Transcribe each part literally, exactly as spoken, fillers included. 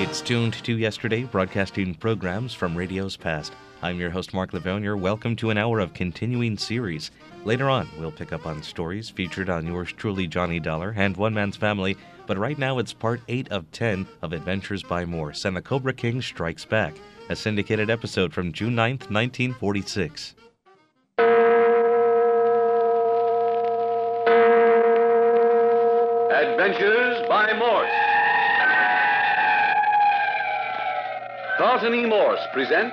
It's tuned to yesterday, broadcasting programs from radio's past. I'm your host, Mark Livonia. Welcome to an hour of continuing series. Later on, we'll pick up on stories featured on yours truly, Johnny Dollar, and One Man's Family. But right now, it's part eight of ten of Adventures by Morse, and the Cobra King Strikes Back, a syndicated episode from June ninth, nineteen forty-six. Adventures by Morse. Carlton E. Morse presents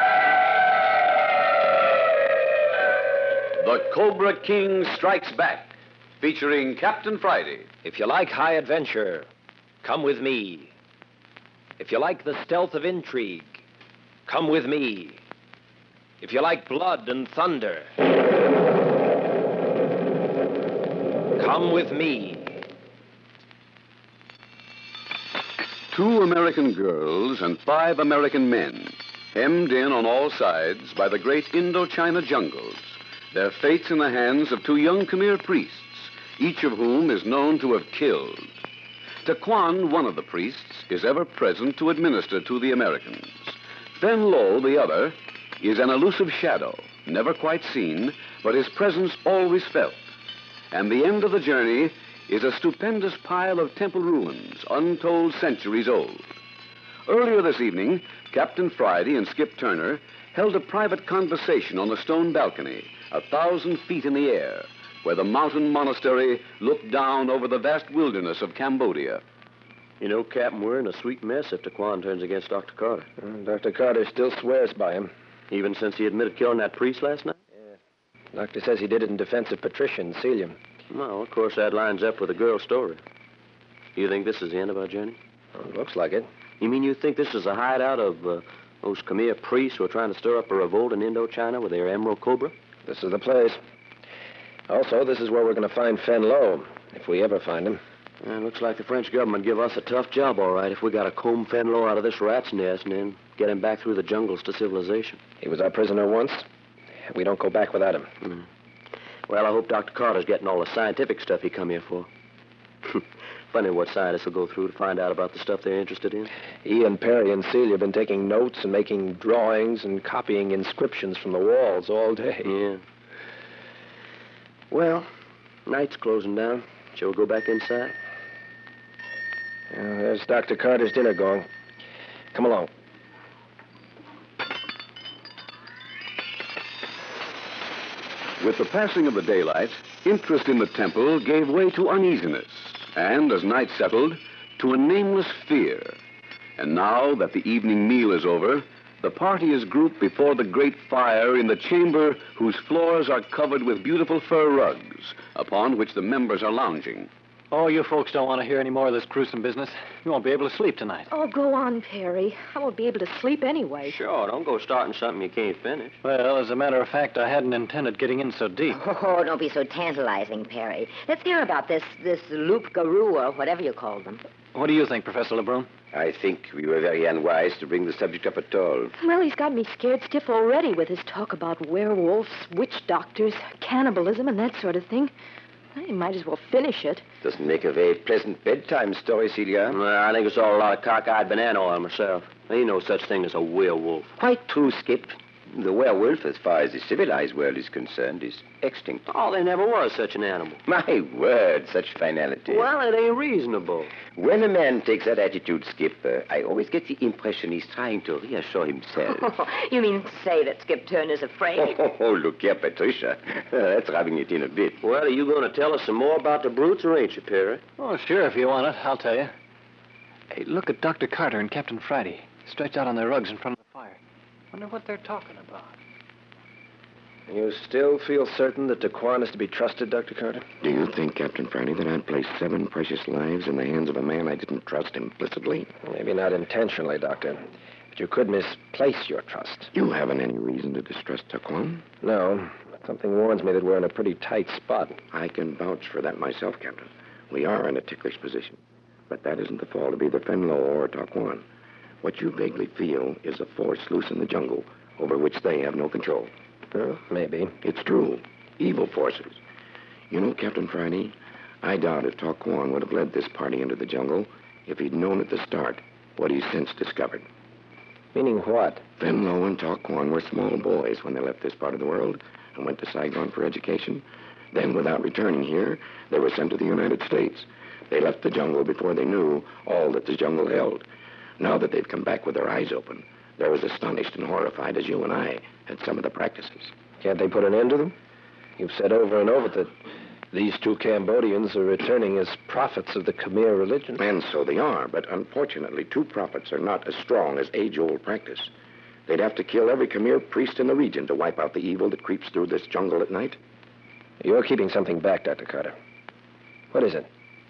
The Cobra King Strikes Back, featuring Captain Friday. If you like high adventure, come with me. If you like the stealth of intrigue, come with me. If you like blood and thunder, come with me. Two American girls and five American men, hemmed in on all sides by the great Indochina jungles, their fates in the hands of two young Khmer priests, each of whom is known to have killed. Taquan, one of the priests, is ever present to administer to the Americans. Fen Lo, the other, is an elusive shadow, never quite seen, but his presence always felt. And the end of the journey is a stupendous pile of temple ruins, untold centuries old. Earlier this evening, Captain Friday and Skip Turner held a private conversation on the stone balcony, a thousand feet in the air, where the mountain monastery looked down over the vast wilderness of Cambodia. You know, Captain, we're in a sweet mess if Taquan turns against Doctor Carter. Uh, Doctor Carter still swears by him. Even since he admitted killing that priest last night? Yeah. Doctor says he did it in defense of Patricia and Celia. Well, of course, that lines up with the girl's story. You think this is the end of our journey? Well, it looks like it. You mean you think this is a hideout of uh, those Khmer priests who are trying to stir up a revolt in Indochina with their Emerald Cobra? This is the place. Also, this is where we're going to find Fen Lo, if we ever find him. Yeah, it looks like the French government give us a tough job, all right, if we got to comb Fen Lo out of this rat's nest and then get him back through the jungles to civilization. He was our prisoner once. We don't go back without him. Mm. Well, I hope Doctor Carter's getting all the scientific stuff he come here for. Funny what scientists will go through to find out about the stuff they're interested in. He and Perry and Celia have been taking notes and making drawings and copying inscriptions from the walls all day. Yeah. Well, night's closing down. Shall we go back inside? Uh, there's Doctor Carter's dinner gong. Come along. With the passing of the daylight, interest in the temple gave way to uneasiness, and as night settled, to a nameless fear. And now that the evening meal is over, the party is grouped before the great fire in the chamber whose floors are covered with beautiful fur rugs, upon which the members are lounging. Oh, you folks don't want to hear any more of this gruesome business. You won't be able to sleep tonight. Oh, go on, Perry. I won't be able to sleep anyway. Sure, don't go starting something you can't finish. Well, as a matter of fact, I hadn't intended getting in so deep. Oh, don't be so tantalizing, Perry. Let's hear about this, this loup-garou or whatever you call them. What do you think, Professor Lebrun? I think we were very unwise to bring the subject up at all. Well, he's got me scared stiff already with his talk about werewolves, witch doctors, cannibalism, and that sort of thing. He might as well finish it. Doesn't make a very pleasant bedtime story, Celia. Well, I think it's all a lot of cockeyed banana oil myself. Ain't no such thing as a werewolf. Quite true, Skip. The werewolf, as far as the civilized world is concerned, is extinct. Oh, there never was such an animal. My word, such finality. Well, it ain't reasonable. When a man takes that attitude, Skip, uh, I always get the impression he's trying to reassure himself. You mean to say that Skip Turner's afraid? Oh, oh, look here, Patricia. Uh, that's rubbing it in a bit. Well, are you going to tell us some more about the brutes, or ain't you, Perry? Oh, sure, if you want it. I'll tell you. Hey, look at Doctor Carter and Captain Friday, stretched out on their rugs in front of the fire. Wonder what they're talking about. You still feel certain that Taquan is to be trusted, Doctor Carter? Do you think, Captain Friday, that I'd place seven precious lives in the hands of a man I didn't trust implicitly? Maybe not intentionally, Doctor. But you could misplace your trust. You haven't any reason to distrust Taquan. No, but something warns me that we're in a pretty tight spot. I can vouch for that myself, Captain. We are in a ticklish position. But that isn't the fault of either Fen Lo or Taquan. What you vaguely feel is a force loose in the jungle over which they have no control. Well, maybe. It's true. Evil forces. You know, Captain Friday, I doubt if Taquan would have led this party into the jungle if he'd known at the start what he's since discovered. Meaning what? Venlo and Talquan were small boys when they left this part of the world and went to Saigon for education. Then, without returning here, they were sent to the United States. They left the jungle before they knew all that the jungle held. Now that they've come back with their eyes open, they're as astonished and horrified as you and I at some of the practices. Can't they put an end to them? You've said over and over that these two Cambodians are returning as prophets of the Khmer religion. And so they are, but unfortunately, two prophets are not as strong as age-old practice. They'd have to kill every Khmer priest in the region to wipe out the evil that creeps through this jungle at night. You're keeping something back, Doctor Carter. What is it?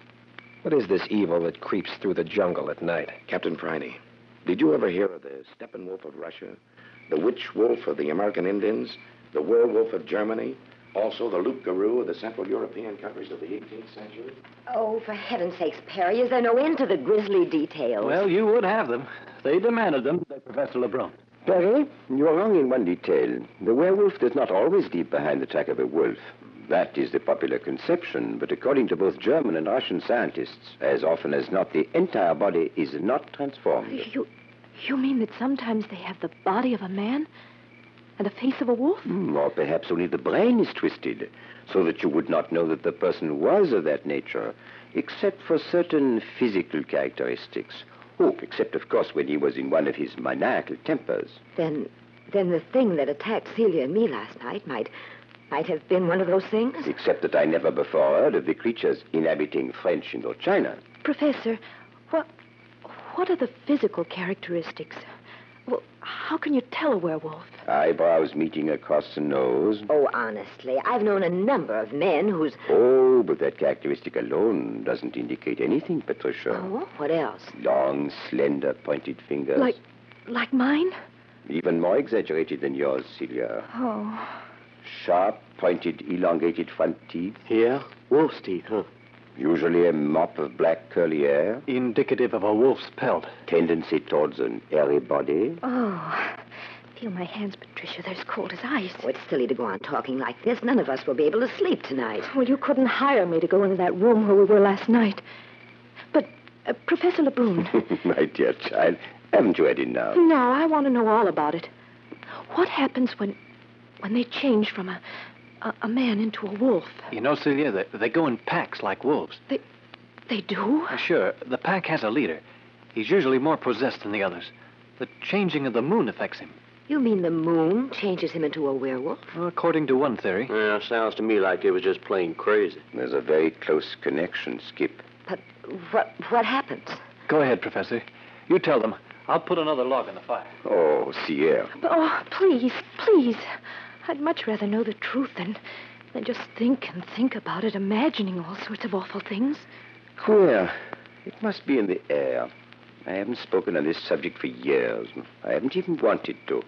What is this evil that creeps through the jungle at night? Captain Friday, did you ever hear of the Steppenwolf of Russia, the witch wolf of the American Indians, the werewolf of Germany, also the loup-garou of the Central European countries of the eighteenth century? Oh, for heaven's sakes, Perry, is there no end to the grisly details? Well, you would have them. They demanded them, did Professor LeBrun. Perry, you are wrong in one detail. The werewolf does not always leave behind the track of a wolf. That is the popular conception, but according to both German and Russian scientists, as often as not, the entire body is not transformed. You, you mean that sometimes they have the body of a man and the face of a wolf? Hmm, or perhaps only the brain is twisted, so that you would not know that the person was of that nature, except for certain physical characteristics. Oh, except, of course, when he was in one of his maniacal tempers. Then, then the thing that attacked Celia and me last night might... might have been one of those things? Except that I never before heard of the creatures inhabiting French Indochina. Professor, what, what are the physical characteristics? Well, how can you tell a werewolf? Eyebrows meeting across the nose. Oh, honestly, I've known a number of men whose... Oh, but that characteristic alone doesn't indicate anything, Patricia. Oh, what else? Long, slender, pointed fingers. Like, like mine? Even more exaggerated than yours, Celia. Oh. Sharp, pointed, elongated front teeth. Yeah? Wolf's teeth, huh? Usually a mop of black curly hair. Indicative of a wolf's pelt. Tendency towards an airy body. Oh. Feel my hands, Patricia. They're as cold as ice. Oh, it's silly to go on talking like this. None of us will be able to sleep tonight. Well, you couldn't hire me to go into that room where we were last night. But, uh, Professor LeBrun... My dear child, haven't you had enough? No, I want to know all about it. What happens when... when they change from a, a, a man into a wolf? You know, Celia, they, they go in packs like wolves. They they do? Uh, Sure. The pack has a leader. He's usually more possessed than the others. The changing of the moon affects him. You mean the moon changes him into a werewolf? Well, according to one theory. Yeah, sounds to me like it was just plain crazy. There's a very close connection, Skip. But what what happens? Go ahead, Professor. You tell them. I'll put another log in the fire. Oh, Sierra. But, oh, please, please. I'd much rather know the truth than, than just think and think about it, imagining all sorts of awful things. Queer. It must be in the air. I haven't spoken on this subject for years. I haven't even wanted to.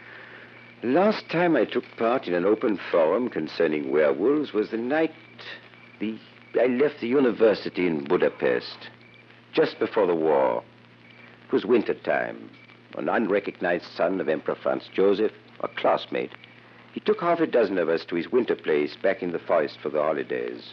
The last time I took part in an open forum concerning werewolves was the night the I left the university in Budapest, just before the war. It was winter time. An unrecognized son of Emperor Franz Joseph, a classmate, he took half a dozen of us to his winter place back in the forest for the holidays.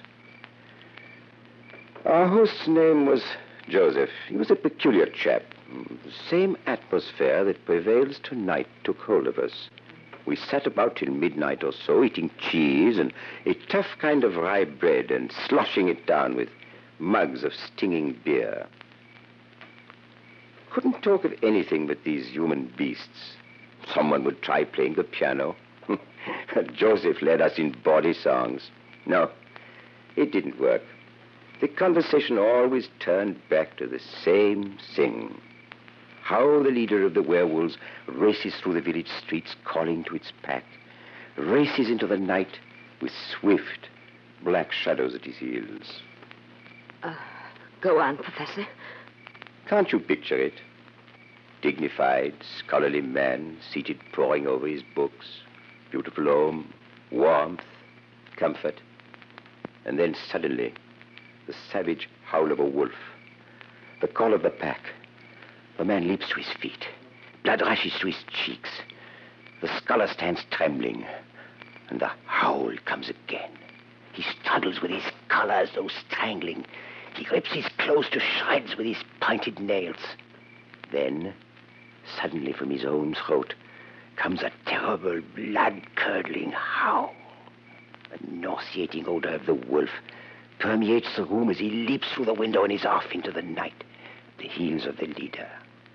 Our host's name was Joseph. He was a peculiar chap. The same atmosphere that prevails tonight took hold of us. We sat about till midnight or so, eating cheese and a tough kind of rye bread and sloshing it down with mugs of stinging beer. Couldn't talk of anything but these human beasts. Someone would try playing the piano. Joseph led us in bawdy songs. No, it didn't work. The conversation always turned back to the same thing. How the leader of the werewolves races through the village streets calling to its pack, races into the night with swift, black shadows at his heels. Uh, go on, Professor. Can't you picture it? Dignified, scholarly man seated poring over his books, beautiful home, warmth, comfort. And then suddenly, the savage howl of a wolf, the call of the pack. The man leaps to his feet. Blood rushes to his cheeks. The scholar stands trembling. And the howl comes again. He struggles with his collar as though strangling. He rips his clothes to shreds with his pointed nails. Then, suddenly from his own throat, comes a terrible, blood-curdling howl. The nauseating odor of the wolf permeates the room as he leaps through the window and is off into the night, at the heels of the leader.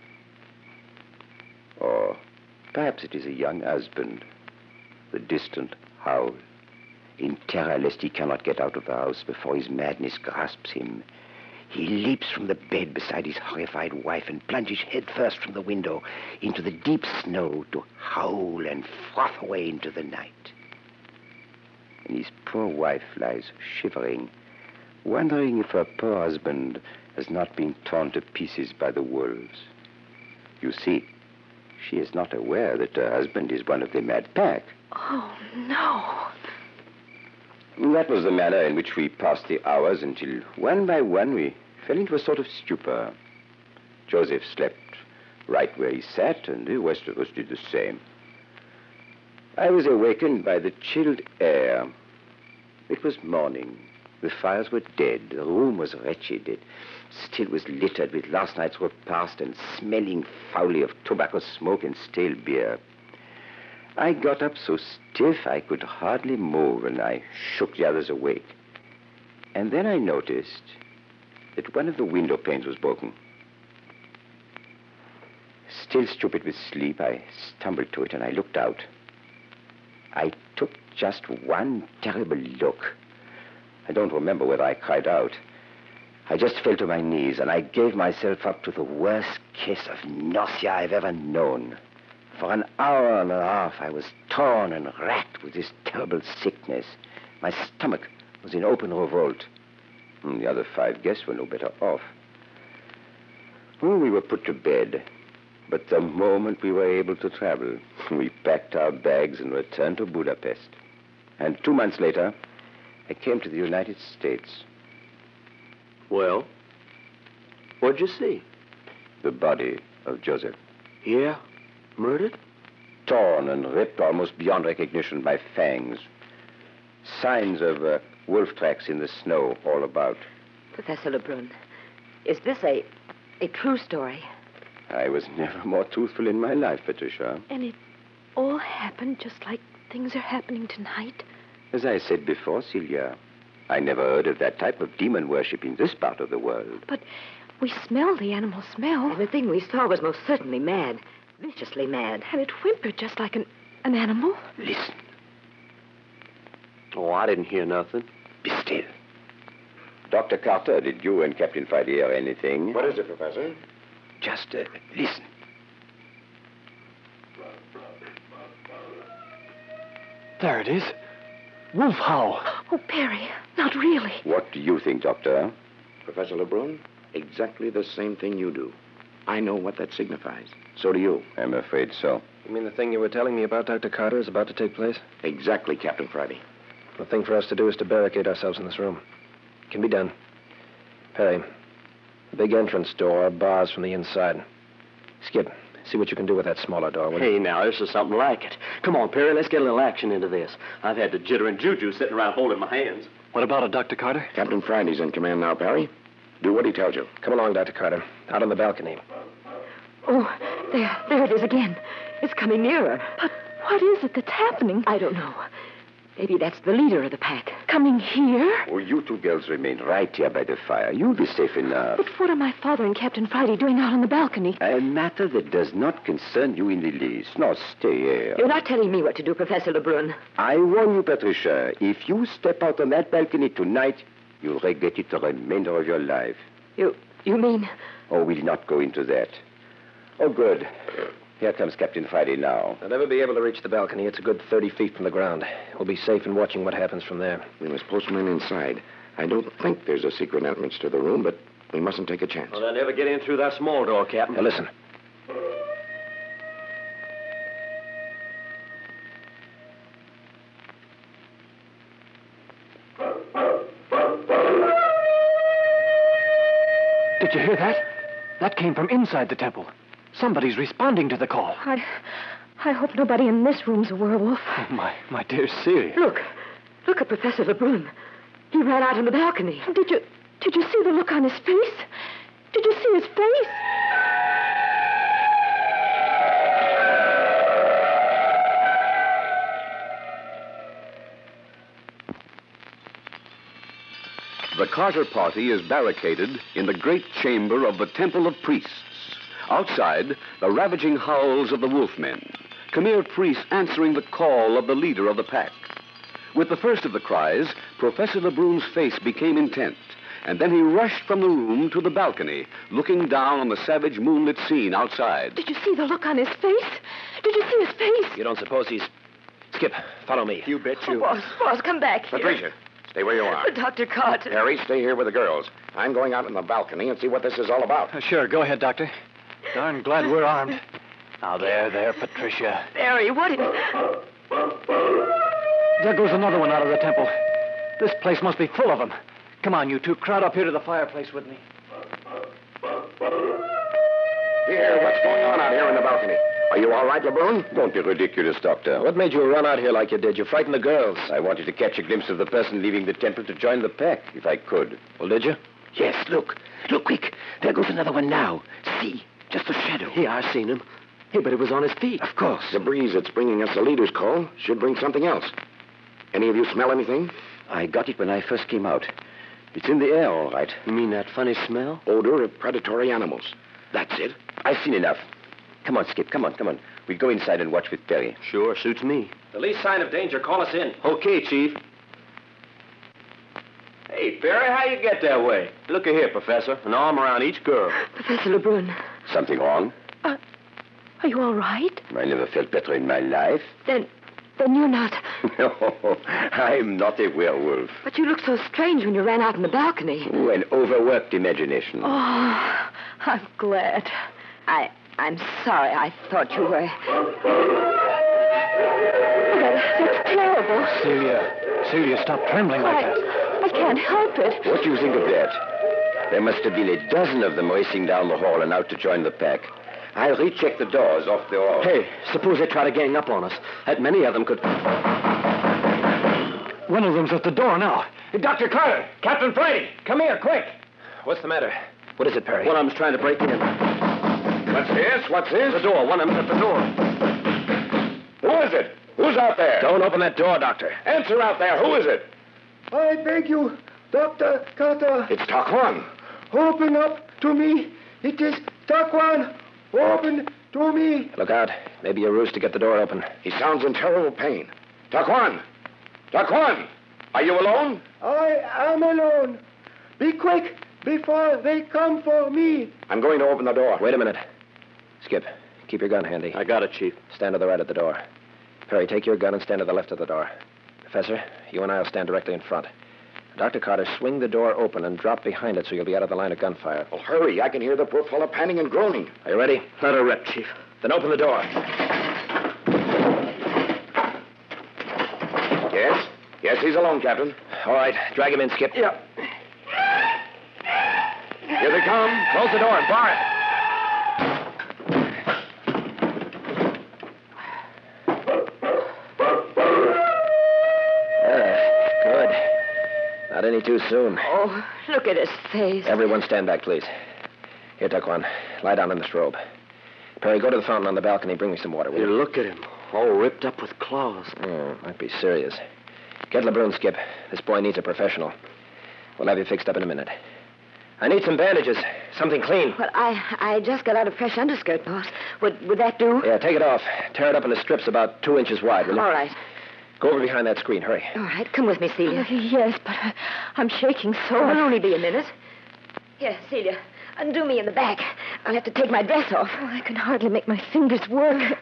Or perhaps it is a young husband, the distant howl, in terror lest he cannot get out of the house before his madness grasps him. He leaps from the bed beside his horrified wife and plunges headfirst from the window into the deep snow to howl and froth away into the night. And his poor wife lies shivering, wondering if her poor husband has not been torn to pieces by the wolves. You see, she is not aware that her husband is one of the mad pack. Oh, no. That was the manner in which we passed the hours until, one by one, we fell into a sort of stupor. Joseph slept right where he sat, and the rest of us did the same. I was awakened by the chilled air. It was morning. The fires were dead. The room was wretched. It still was littered with last night's repast and smelling foully of tobacco smoke and stale beer. I got up so stiff I could hardly move, and I shook the others awake. And then I noticed that one of the window panes was broken. Still stupid with sleep, I stumbled to it and I looked out. I took just one terrible look. I don't remember whether I cried out. I just fell to my knees and I gave myself up to the worst case of nausea I've ever known. For an hour and a half, I was torn and racked with this terrible sickness. My stomach was in open revolt. And the other five guests were no better off. Well, we were put to bed. But the moment we were able to travel, we packed our bags and returned to Budapest. And two months later, I came to the United States. Well, what'd you see? The body of Joseph. Yeah? Murdered? Torn and ripped almost beyond recognition by fangs. Signs of uh, wolf tracks in the snow all about. Professor Lebrun, is this a, a true story? I was never more truthful in my life, Patricia. And it all happened just like things are happening tonight? As I said before, Celia, I never heard of that type of demon worship in this part of the world. But we smelled the animal smell. The thing we saw was most certainly mad. Viciously mad. And it whimpered just like an, an animal. Listen. Oh, I didn't hear nothing. Be still. Doctor Carter, did you and Captain Friday hear anything? What is it, Professor? Just uh, listen. There it is. Wolf howl. Oh, Perry, not really. What do you think, Doctor? Professor Lebrun, exactly the same thing you do. I know what that signifies. So do you. I'm afraid so. You mean the thing you were telling me about, Doctor Carter, is about to take place? Exactly, Captain Friday. The thing for us to do is to barricade ourselves in this room. It can be done. Perry, the big entrance door bars from the inside. Skip, see what you can do with that smaller door, will you? Hey, now, this is something like it. Come on, Perry, let's get a little action into this. I've had the jitter and juju sitting around holding my hands. What about it, Doctor Carter? Captain Friday's in command now, Perry. Do what he tells you. Come along, Doctor Carter. Out on the balcony. Oh, there, there it is again. It's coming nearer. But what is it that's happening? I don't know. Maybe that's the leader of the pack. Coming here? Oh, you two girls remain right here by the fire. You'll be safe enough. But what are my father and Captain Friday doing out on the balcony? A matter that does not concern you in the least. Now, stay here. You're not telling me what to do, Professor Lebrun. I warn you, Patricia, if you step out on that balcony tonight, you'll regret it the remainder of your life. You, you mean? Oh, we'll not go into that. Oh, good. Here comes Captain Friday now. They'll never be able to reach the balcony. It's a good thirty feet from the ground. We'll be safe in watching what happens from there. We must post men inside. I don't think there's a secret entrance to the room, but we mustn't take a chance. Well, they'll never get in through that small door, Captain. Now, listen. Did you hear that? That came from inside the temple. Somebody's responding to the call. I, I hope nobody in this room's a werewolf. Oh, my, my dear Celia. Look. Look at Professor Lebrun. He ran out on the balcony. Did you, did you see the look on his face? Did you see his face? The Carter party is barricaded in the great chamber of the Temple of Priests. Outside, the ravaging howls of the wolfmen. Khmer priests answering the call of the leader of the pack. With the first of the cries, Professor Lebrun's face became intent, and then he rushed from the room to the balcony, looking down on the savage moonlit scene outside. Did you see the look on his face? Did you see his face? You don't suppose he's... Skip, follow me. You bet you. Oh, boss, boss, come back here. Patricia, stay where you are. But Doctor Carter. Harry, stay here with the girls. I'm going out on the balcony and see what this is all about. Uh, sure, go ahead, Doctor. Darn glad we're armed. Now, there, there, Patricia. Harry, what is... There goes another one out of the temple. This place must be full of them. Come on, you two. Crowd up here to the fireplace with me. Here, what's going on out here in the balcony? Are you all right, Lebrun? Don't be ridiculous, Doctor. What made you run out here like you did? You frightened the girls. I wanted to catch a glimpse of the person leaving the temple to join the pack, if I could. Well, did you? Yes, look. Look, quick. There goes another one now. See, just a shadow. Yeah, I seen him. Hey, but it was on his feet. Of course. The breeze that's bringing us the leader's call should bring something else. Any of you smell anything? I got it when I first came out. It's in the air, all right. You mean that funny smell? Odor of predatory animals. That's it. I've seen enough. Come on, Skip. Come on, come on. We'll go inside and watch with Perry. Sure, suits me. The least sign of danger, call us in. Okay, Chief. Hey, Perry, how you get that way? Look here, Professor. An arm around each girl. Professor Lebrun, Something wrong? uh, are you all right? I never felt better in my life. Then, then you're not... No, I'm not a werewolf. But you looked so strange when you ran out on the balcony. Oh, an overworked imagination. Oh, I'm glad. I, I'm sorry. I thought you were... Oh, that, that's terrible. Celia. Celia, stop trembling like I, that. I can't help it. What do you think of that? There must have been a dozen of them racing down the hall and out to join the pack. I'll recheck the doors off the hall. Hey, suppose they try to gang up on us. That many of them could... One of them's at the door now. Hey, Doctor Carter, Captain Friday, come here, quick. What's the matter? What is it, Perry? One of them's trying to break in. What's this? What's this? The door. One of them's at the door. Who is it? Who's out there? Don't open that door, Doctor. Answer out there. Who is it? I beg you, Doctor Carter, It's Taquan. open up to me. It is Taquan. Open to me. Look out. Maybe a ruse to get the door open. He sounds in terrible pain. Taquan! Taquan! Are you alone? I am alone. Be quick before they come for me. I'm going to open the door. Wait a minute. Skip, keep your gun handy. I got it, Chief. Stand to the right of the door. Perry, take your gun and stand to the left of the door. Professor, you and I will stand directly in front. Doctor Carter, swing the door open and drop behind it so you'll be out of the line of gunfire. Oh, hurry. I can hear the poor fellow panting and groaning. Are you ready? Let her rip, Chief. Then open the door. Yes? Yes, he's alone, Captain. All right, drag him in, Skip. Yeah. Here they come. Close the door and bar it. Uh, good. Not any too soon. Oh, look at his face. Everyone stand back, please. Here, Taquan, lie down in this robe. Perry, go to the fountain on the balcony. Bring me some water, will Here, you? look at him. All ripped up with claws. Oh, might be serious. Get Lebrun, Skip. This boy needs a professional. We'll have you fixed up in a minute. I need some bandages. Something clean. Well, I I just got out a fresh underskirt, boss. Would would that do? Yeah, take it off. Tear it up into strips about two inches wide, will you? All right. Go over behind that screen. Hurry. All right. Come with me, Celia. yes, but I, I'm shaking so. It'll only be a minute. Here, Celia. Undo me in the back. I'll have to take my dress off. Oh, I can hardly make my fingers work.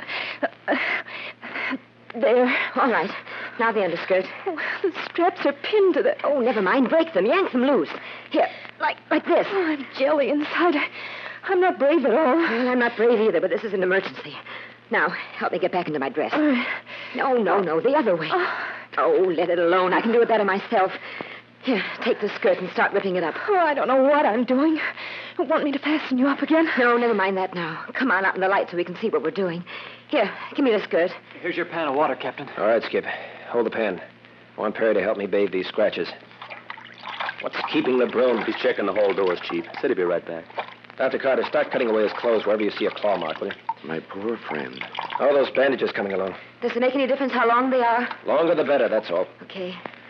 There. All right. Now the underskirt. Oh, the straps are pinned to the... Oh, never mind. Break them. Yank them loose. Here, like like this. Oh, I'm jelly inside. I, I'm not brave at all. Well, I'm not brave either, but this is an emergency. Now, help me get back into my dress. Uh, no, no, no. The other way. Uh, oh, let it alone. I can do it better myself. Here, take the skirt and start ripping it up. Oh, I don't know what I'm doing. You want me to fasten you up again? No, never mind that now. Come on out in the light so we can see what we're doing. Here, give me the skirt. Here's your pan of water, Captain. All right, Skip. Hold the pan. I want Perry to help me bathe these scratches. What's keeping Lebrun? He's checking the hall doors, Chief. Said he'd be right back. Doctor Carter, start cutting away his clothes wherever you see a claw mark, will you? My poor friend. All those bandages coming along. Does it make any difference how long they are? Longer the better, that's all. Okay.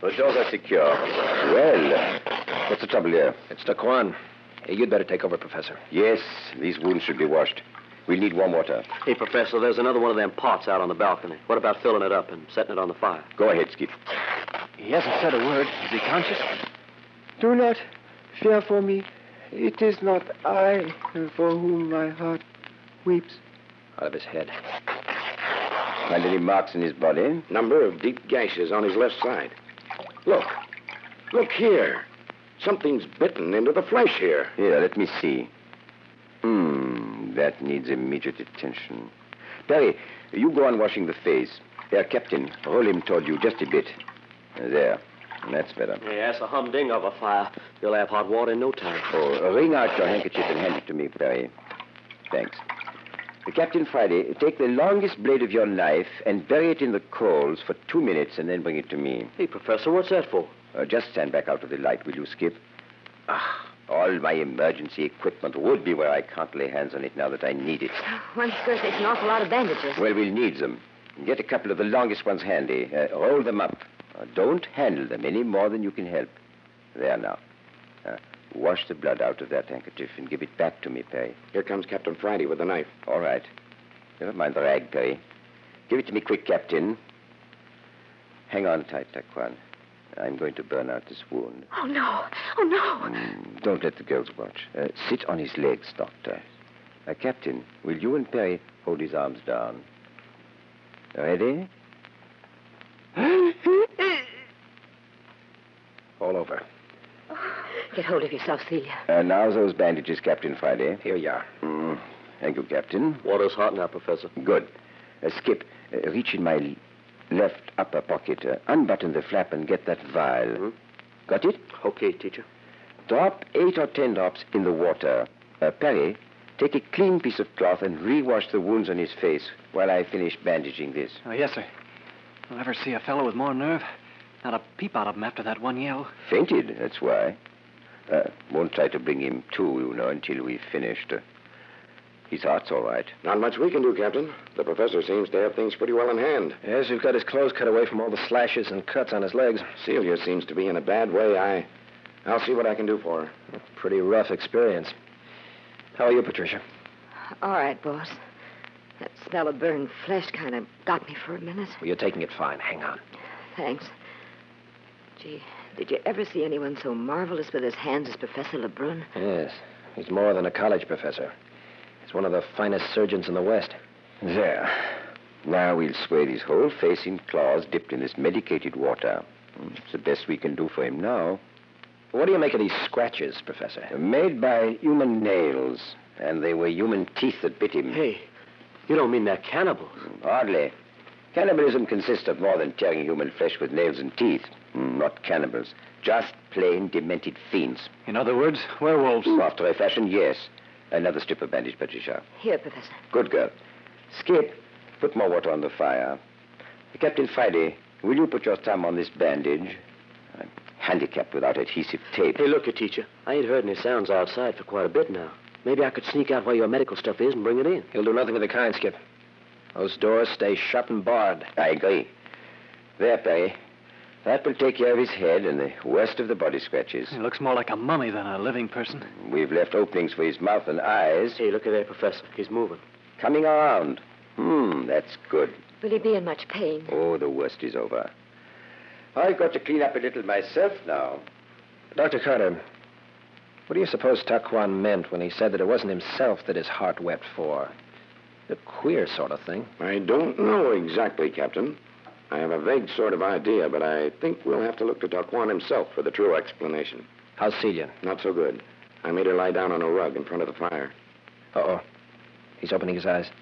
The doors are secure. Well, what's the trouble here? It's Taquan. Hey, you'd better take over, Professor. Yes, these wounds should be washed. We'll need warm water. Hey, Professor, there's another one of them pots out on the balcony. What about filling it up and setting it on the fire? Go ahead, Skip. He hasn't said a word. Is he conscious? Do not fear for me. It is not I for whom my heart weeps. Out of his head. Find any marks in his body? Number of deep gashes on his left side. Look. Look here. Something's bitten into the flesh here. Here, let me see. Hmm, that needs immediate attention. Perry, you go on washing the face. Herr Captain, roll him toward you just a bit. There. That's better. Yeah, that's a humdinger of a fire. You'll have hot water in no time. Oh, wring out your handkerchief and hand it to me, Perry. Thanks. Uh, Captain Friday, take the longest blade of your knife and bury it in the coals for two minutes and then bring it to me. Hey, Professor, what's that for? Uh, just stand back out of the light, will you, Skip? Ah, all my emergency equipment would be where I can't lay hands on it now that I need it. One skirt takes an awful lot of bandages. Well, we'll need them. Get a couple of the longest ones handy. Uh, roll them up. Uh, don't handle them any more than you can help. There now. Uh, wash the blood out of that handkerchief and give it back to me, Perry. Here comes Captain Friday with the knife. All right. Never mind the rag, Perry. Give it to me quick, Captain. Hang on tight, Taquan. I'm going to burn out this wound. Oh, no. Oh, no. Mm, don't let the girls watch. Uh, sit on his legs, Doctor. Uh, Captain, will you and Perry hold his arms down? Ready? All over. Get hold of yourself, Celia. Uh, now those bandages, Captain Friday. Here you are. Mm, thank you, Captain. Water's hot now, Professor. Good. Uh, Skip, uh, reach in my l- left upper pocket, uh, unbutton the flap and get that vial. Mm-hmm. Got it? Okay, teacher. Drop eight or ten drops in the water. Uh, Perry, take a clean piece of cloth and rewash the wounds on his face while I finish bandaging this. Oh, yes, sir. I'll never see a fellow with more nerve. Not a peep out of him after that one yell. Fainted, that's why. Uh, won't try to bring him to, you know, until we've finished. Uh, his heart's all right. Not much we can do, Captain. The professor seems to have things pretty well in hand. Yes, we've got his clothes cut away from all the slashes and cuts on his legs. Celia seems to be in a bad way. I, I'll see what I can do for her. Pretty rough experience. How are you, Patricia? All right, boss. That smell of burned flesh kind of got me for a minute. Well, you're taking it fine. Hang on. Thanks. Gee, did you ever see anyone so marvelous with his hands as Professor Lebrun? Yes. He's more than a college professor. He's one of the finest surgeons in the West. There. Now we'll swathe his whole face in claws dipped in this medicated water. It's the best we can do for him now. What do you make of these scratches, Professor? They're made by human nails, and they were human teeth that bit him. Hey, you don't mean they're cannibals? Hardly. Cannibalism consists of more than tearing human flesh with nails and teeth. Mm, not cannibals. Just plain demented fiends. In other words, werewolves. After a fashion, yes. Another strip of bandage, Patricia. Here, Professor. Good girl. Skip, put more water on the fire. Captain Friday, will you put your thumb on this bandage? I'm handicapped without adhesive tape. Hey, look, teacher. I ain't heard any sounds outside for quite a bit now. Maybe I could sneak out where your medical stuff is and bring it in. He'll do nothing of the kind, Skip. Those doors stay shut and barred. I agree. There, Perry. That will take care of his head and the worst of the body scratches. He looks more like a mummy than a living person. We've left openings for his mouth and eyes. Hey, look at that, Professor. He's moving. Coming around. Hmm, that's good. Will he be in much pain? Oh, the worst is over. I've got to clean up a little myself now. Doctor Carter, what do you suppose Taquan meant when he said that it wasn't himself that his heart wept for? A queer sort of thing. I don't know exactly, Captain. I have a vague sort of idea, but I think we'll have to look to Taquan himself for the true explanation. How's Celia? Not so good. I made her lie down on a rug in front of the fire. Uh-oh. He's opening his eyes.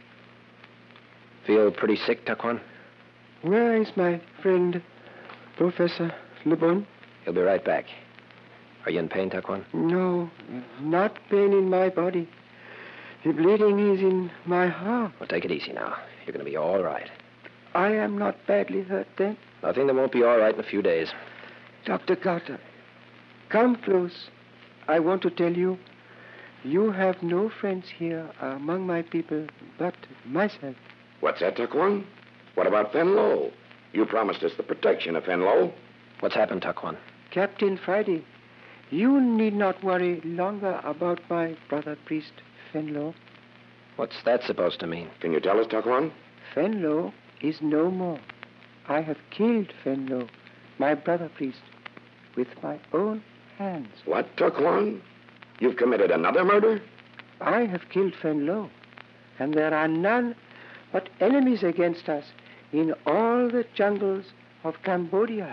Feel pretty sick, Taquan? Where is my friend, Professor Lebrun? He'll be right back. Are you in pain, Taquan? No, not pain in my body. The bleeding is in my heart. Well, take it easy now. You're going to be all right. I am not badly hurt, then? Nothing that won't be all right in a few days. Doctor Carter, come close. I want to tell you, you have no friends here among my people but myself. What's that, Taquan? What about Fenlo? You promised us the protection of Fenlo. What's happened, Taquan? Captain Friday, you need not worry longer about my brother priest, Fenlo. What's that supposed to mean? Can you tell us, Taquan? Fenlo is no more. I have killed Fenlo, my brother priest, with my own hands. What, Taquan? You've committed another murder? I have killed Fenlo, and there are none but enemies against us in all the jungles of Cambodia.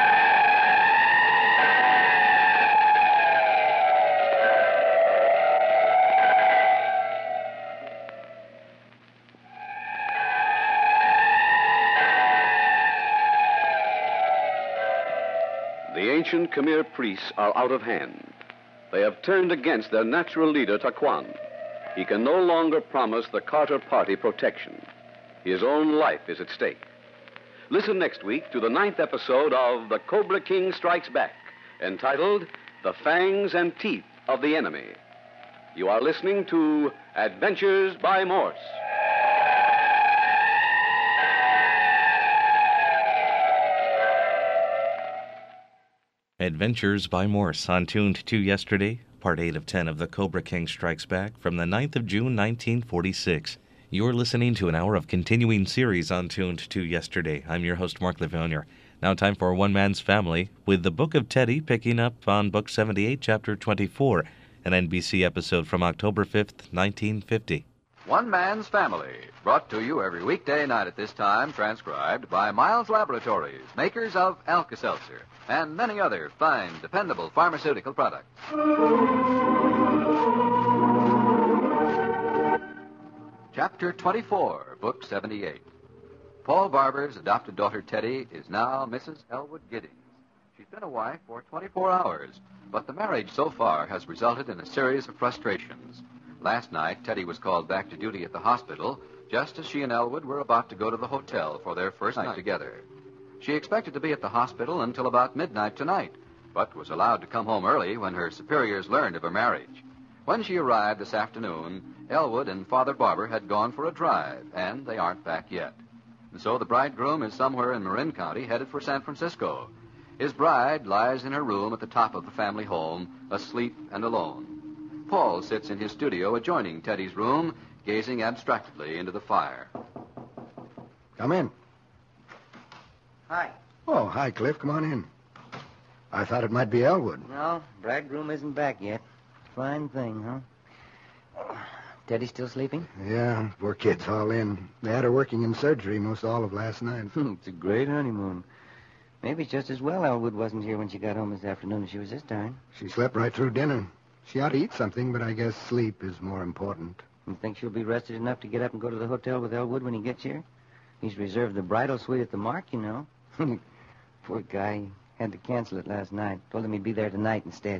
The ancient Khmer priests are out of hand. They have turned against their natural leader, Taquan. He can no longer promise the Carter Party protection. His own life is at stake. Listen next week to the ninth episode of The Cobra King Strikes Back, entitled The Fangs and Teeth of the Enemy. You are listening to Adventures by Morse. Adventures by Morse on Tuned to Yesterday, Part eight of ten of The Cobra King Strikes Back from the ninth of June, nineteen forty-six. You're listening to an hour of continuing series on Tuned to Yesterday. I'm your host, Mark Levonier. Now time for One Man's Family, with the Book of Teddy picking up on Book seventy-eight, Chapter twenty-four, an N B C episode from October fifth, nineteen fifty. One Man's Family, brought to you every weekday night at this time, transcribed by Miles Laboratories, makers of Alka-Seltzer, and many other fine, dependable pharmaceutical products. Chapter twenty-four, Book seventy-eight. Paul Barber's adopted daughter, Teddy, is now Missus Elwood Giddings. She's been a wife for twenty-four hours, but the marriage so far has resulted in a series of frustrations. Last night, Teddy was called back to duty at the hospital just as she and Elwood were about to go to the hotel for their first night together. She expected to be at the hospital until about midnight tonight, but was allowed to come home early when her superiors learned of her marriage. When she arrived this afternoon, Elwood and Father Barber had gone for a drive, and they aren't back yet. And so the bridegroom is somewhere in Marin County headed for San Francisco. His bride lies in her room at the top of the family home, asleep and alone. Paul sits in his studio adjoining Teddy's room, gazing abstractedly into the fire. Come in. Hi. Oh, hi, Cliff. Come on in. I thought it might be Elwood. No, bridegroom isn't back yet. Fine thing, huh? Teddy still sleeping? Yeah, poor kid's all in. They had her working in surgery most all of last night. It's a great honeymoon. Maybe it's just as well Elwood wasn't here when she got home this afternoon as she was this time. She slept right through dinner. She ought to eat something, but I guess sleep is more important. You think she'll be rested enough to get up and go to the hotel with Elwood when he gets here? He's reserved the bridal suite at the Mark, you know. Poor guy. He had to cancel it last night. Told him he'd be there tonight instead.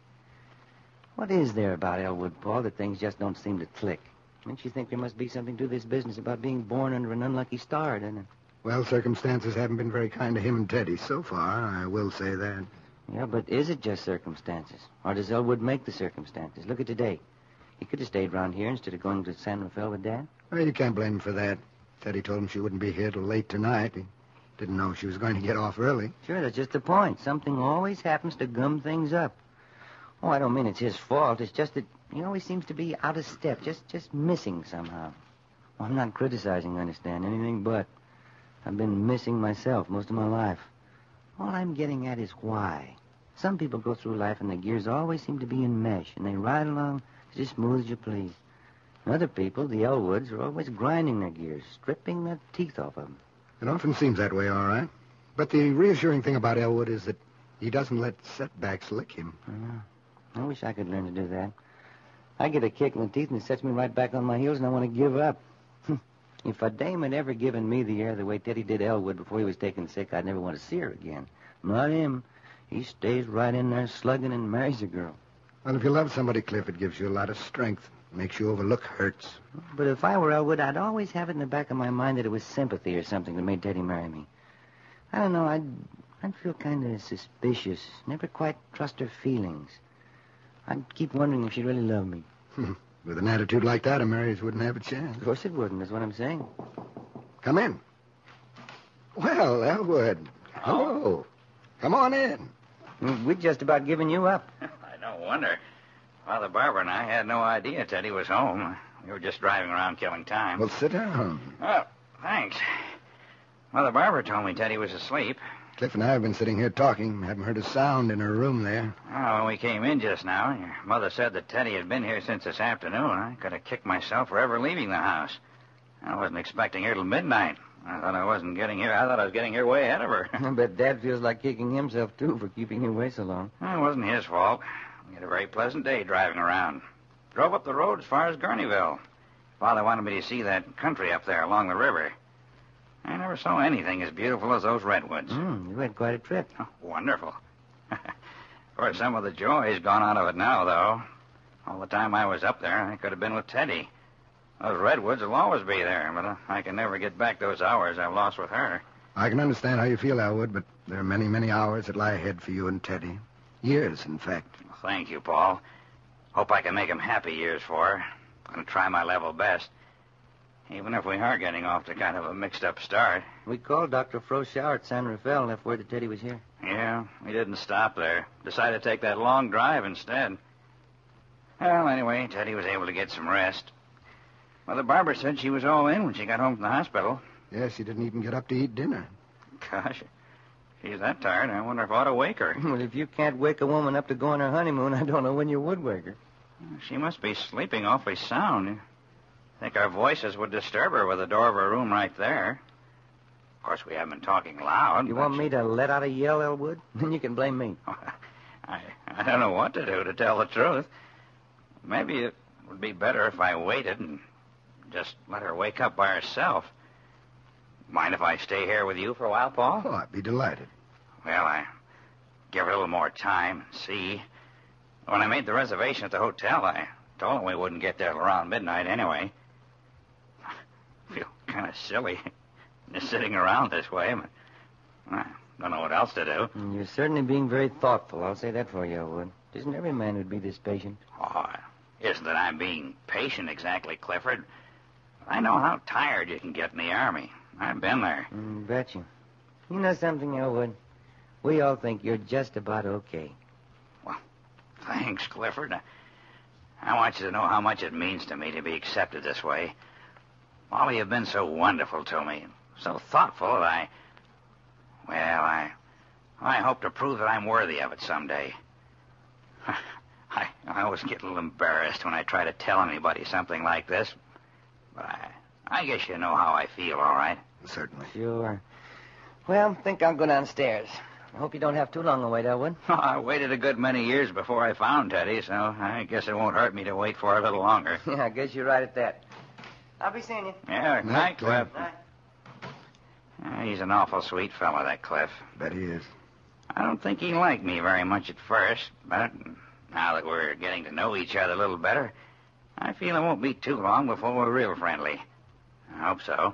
What is there about Elwood, Paul, that things just don't seem to click? Don't you think there must be something to this business about being born under an unlucky star, doesn't it? Well, circumstances haven't been very kind to him and Teddy so far, I will say that. Yeah, but is it just circumstances? Or does Elwood make the circumstances? Look at today. He could have stayed around here instead of going to San Rafael with Dad. Well, you can't blame him for that. Teddy told him she wouldn't be here till late tonight. He didn't know she was going to get off early. Sure, that's just the point. Something always happens to gum things up. Oh, I don't mean it's his fault. It's just that he always seems to be out of step, just just missing somehow. Well, I'm not criticizing, understand, anything but. I've been missing myself most of my life. All I'm getting at is why. Some people go through life and the gears always seem to be in mesh, and they ride along as smooth as you please. And other people, the Elwoods, are always grinding their gears, stripping the teeth off of them. It often seems that way, all right. But the reassuring thing about Elwood is that he doesn't let setbacks lick him. I, I wish I could learn to do that. I get a kick in the teeth and it sets me right back on my heels, and I want to give up. If a dame had ever given me the air the way Teddy did Elwood before he was taken sick, I'd never want to see her again. Not him. He stays right in there slugging and marries a girl. Well, if you love somebody, Cliff, it gives you a lot of strength. Makes you overlook hurts. But if I were Elwood, I'd always have it in the back of my mind that it was sympathy or something that made Teddy marry me. I don't know, I'd, I'd feel kind of suspicious. Never quite trust her feelings. I'd keep wondering if she really loved me. With an attitude like that, a marriage wouldn't have a chance. Of course it wouldn't, that's what I'm saying. Come in. Well, Elwood. Hello. Come on in. We're just about giving you up. I don't wonder. Father Barber and I had no idea Teddy was home. We were just driving around killing time. Well, sit down. Oh, thanks. Mother Barber told me Teddy was asleep. Cliff and I have been sitting here talking. Haven't heard a sound in her room there. Oh, when we came in just now, your mother said that Teddy had been here since this afternoon. I could have kicked myself for ever leaving the house. I wasn't expecting her till midnight. I thought I wasn't getting here. I thought I was getting here way ahead of her. I bet Dad feels like kicking himself, too, for keeping you away so long. Well, it wasn't his fault. We had a very pleasant day driving around. Drove up the road as far as Gurneyville. Father wanted me to see that country up there along the river. I never saw anything as beautiful as those redwoods. Mm, you had quite a trip. Oh, wonderful. Of course, some of the joy's gone out of it now, though. All the time I was up there, I could have been with Teddy. Those redwoods will always be there, but uh, I can never get back those hours I've lost with her. I can understand how you feel, Elwood, but there are many, many hours that lie ahead for you and Teddy. Years, in fact. Well, thank you, Paul. Hope I can make him happy years for her. I'm going to try my level best. Even if we are getting off to kind of a mixed-up start. We called Doctor Froschauer at San Rafael and left word that Teddy was here. Yeah, we didn't stop there. Decided to take that long drive instead. Well, anyway, Teddy was able to get some rest. Mother Barbara said she was all in when she got home from the hospital. Yes, she didn't even get up to eat dinner. Gosh, she's that tired, I wonder if I ought to wake her. Well, if you can't wake a woman up to go on her honeymoon, I don't know when you would wake her. She must be sleeping awfully sound. I think our voices would disturb her with the door of her room right there. Of course, we haven't been talking loud. You want she... me to let out a yell, Elwood? Then you can blame me. I, I don't know what to do, to tell the truth. Maybe it would be better if I waited and just let her wake up by herself. Mind if I stay here with you for a while, Paul? Oh, I'd be delighted. Well, I give her a little more time and see. When I made the reservation at the hotel, I told her we wouldn't get there till around midnight anyway. I feel kind of silly just sitting around this way, but I don't know what else to do. You're certainly being very thoughtful. I'll say that for you, Elwood. Isn't every man who'd be this patient? Oh, isn't that I'm being patient exactly, Clifford. I know how tired you can get in the Army. I've been there. Mm, bet you. You know something, Elwood? We all think you're just about okay. Well, thanks, Clifford. I, I want you to know how much it means to me to be accepted this way. All of you have been so wonderful to me, so thoughtful that I... Well, I... I hope to prove that I'm worthy of it someday. I, I always get a little embarrassed when I try to tell anybody something like this. But I, I guess you know how I feel, all right? Certainly. Sure. Well, I think I'll go downstairs. I hope you don't have too long to wait, Elwood. Oh, I waited a good many years before I found Teddy, so I guess it won't hurt me to wait for a little longer. Yeah, I guess you're right at that. I'll be seeing you. Yeah, good night, Cliff. Night. Uh, he's an awful sweet fellow, that Cliff. Bet he is. I don't think he liked me very much at first, but now that we're getting to know each other a little better, I feel it won't be too long before we're real friendly. I hope so.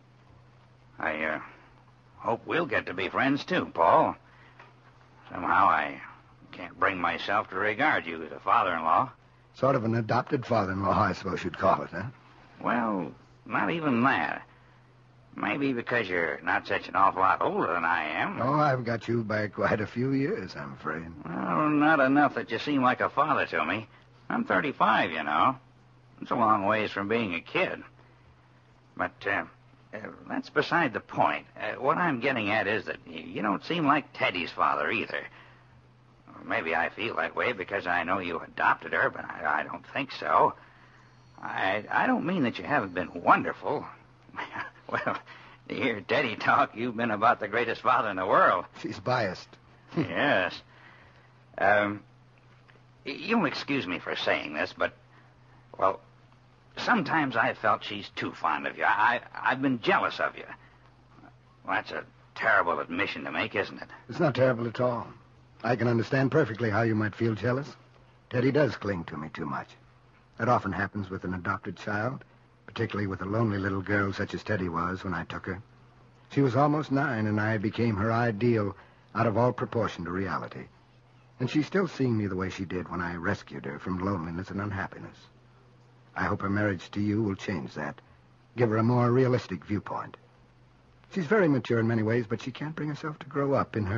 I, uh, hope we'll get to be friends, too, Paul. Somehow I can't bring myself to regard you as a father-in-law. Sort of an adopted father-in-law, I suppose you'd call it, huh? Well, not even that. Maybe because you're not such an awful lot older than I am. Oh, I've got you by quite a few years, I'm afraid. Well, not enough that you seem like a father to me. I'm thirty-five, you know. It's a long ways from being a kid. But uh, uh, that's beside the point. Uh, what I'm getting at is that you don't seem like Teddy's father either. Or maybe I feel that way because I know you adopted her, but I, I don't think so. I, I don't mean that you haven't been wonderful. Well, to hear Teddy talk, you've been about the greatest father in the world. She's biased. Yes. Um, you'll excuse me for saying this, but, well, sometimes I've felt she's too fond of you. I, I've been jealous of you. Well, that's a terrible admission to make, isn't it? It's not terrible at all. I can understand perfectly how you might feel jealous. Teddy does cling to me too much. That often happens with an adopted child, particularly with a lonely little girl such as Teddy was when I took her. She was almost nine, and I became her ideal out of all proportion to reality. And she's still seeing me the way she did when I rescued her from loneliness and unhappiness. I hope her marriage to you will change that, give her a more realistic viewpoint. She's very mature in many ways, but she can't bring herself to grow up in her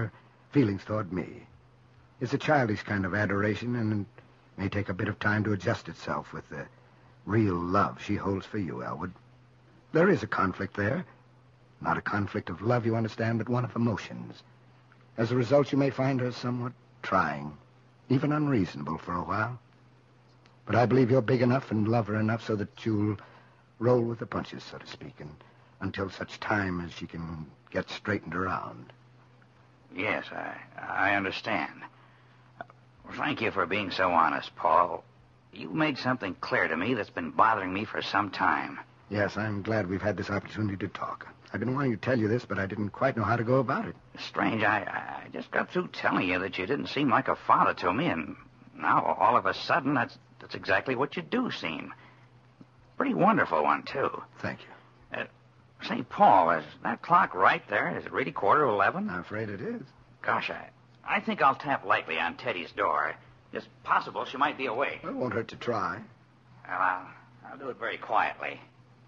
feelings toward me. It's a childish kind of adoration, and it may take a bit of time to adjust itself with the real love she holds for you, Elwood. There is a conflict there. Not a conflict of love, you understand, but one of emotions. As a result, you may find her somewhat trying, even unreasonable for a while. But I believe you're big enough and love her enough so that you'll roll with the punches, so to speak, and until such time as she can get straightened around. Yes, I, I understand. Well, thank you for being so honest, Paul. You made something clear to me that's been bothering me for some time. Yes, I'm glad we've had this opportunity to talk. I've been wanting to tell you this, but I didn't quite know how to go about it. Strange, I, I just got through telling you that you didn't seem like a father to me, and now all of a sudden that's that's exactly what you do seem. Pretty wonderful one, too. Thank you. Uh, Saint Paul, is that clock right there? Is it really quarter to eleven? I'm afraid it is. Gosh, I, I think I'll tap lightly on Teddy's door. It's possible she might be awake. Well, it won't hurt to try. Well, I'll, I'll do it very quietly.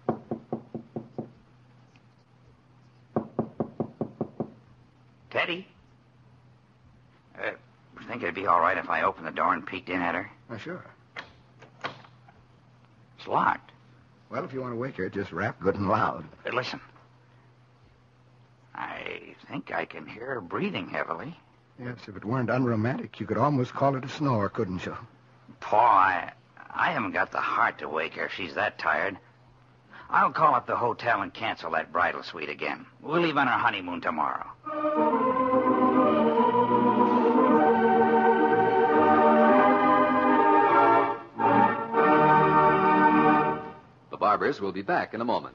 Teddy? Uh, think it'd be all right if I opened the door and peeked in at her? Oh, sure. It's locked. Well, if you want to wake her, just rap good and loud. Uh, listen. I think I can hear her breathing heavily. Yes, if it weren't unromantic, you could almost call it a snore, couldn't you? Paul, I, I haven't got the heart to wake her if she's that tired. I'll call up the hotel and cancel that bridal suite again. We'll leave on our honeymoon tomorrow. The Barbers will be back in a moment.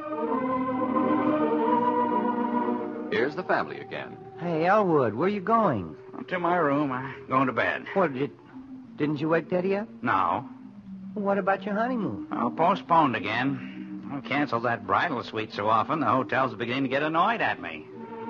Here's the family again. Hey, Elwood, where are you going? To my room. I'm going to bed. What, did, didn't you wake Teddy up? No. What about your honeymoon? Oh, postponed again. I canceled that bridal suite so often, the hotel's beginning to get annoyed at me.